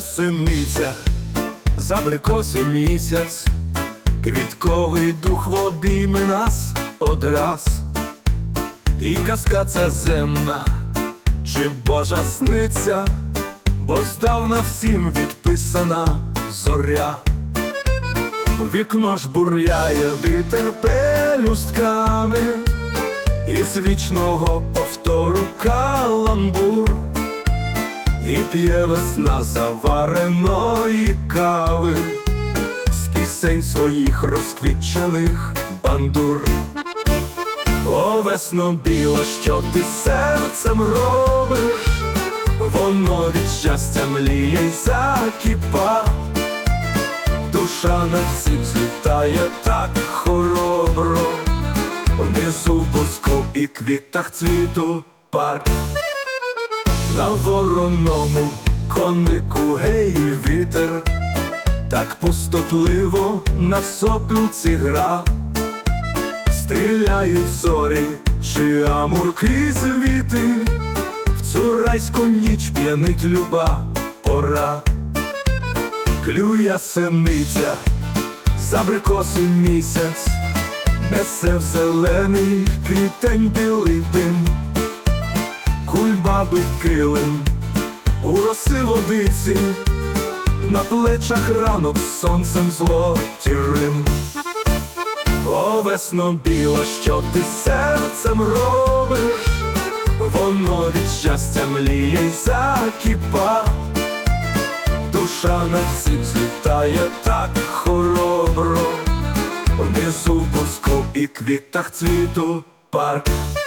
Клює синиця, з абрикоси місяць, квітковий дух в обійми нас одраз. І казка ця земна, чи Божа сниться, бо здавна всім відписана зоря. Вікно ж буряє вітер пелюстками, із вічного повтору каламбур, і п'є весна завареної кави, з пісень своїх розквітчених бандур. О, весно біла, що ти серцем робиш, воно від щастя мліє й закипа. Душа на всіх злітає так хоробро, внизу буску і квітах цвіту пар. На вороному конику гей вітер, так пустотливо на сопілці гра. Стріляють зорі, чи амурки звіти, в цю райську ніч п'янить люба пора. Клює синиця, з абрикоси місяць, несе в зелений квітень білий дим. Кульбаби килим, у роси водиці, на плечах ранок з сонцем злоті Рим. О, весно біла, що ти серцем робиш, воно від щастя мліє й закипа. Душа на всіх злітає так хоробро, внизу в буску і квітах цвіту пар.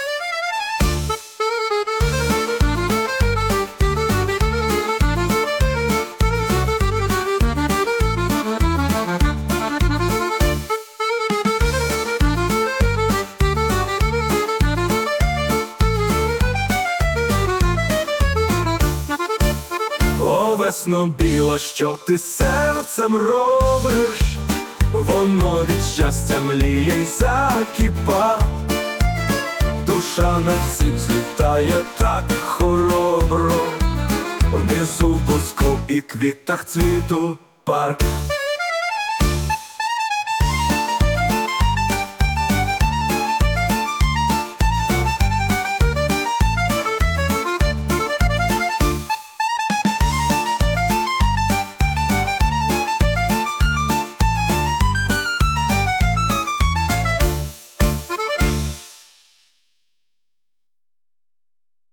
О, весно біла, що ти серцем робиш, воно від щастя мліє й закипа. Душа на всіх злітає так хоробро, внизу в буску і квітах цвіту пар.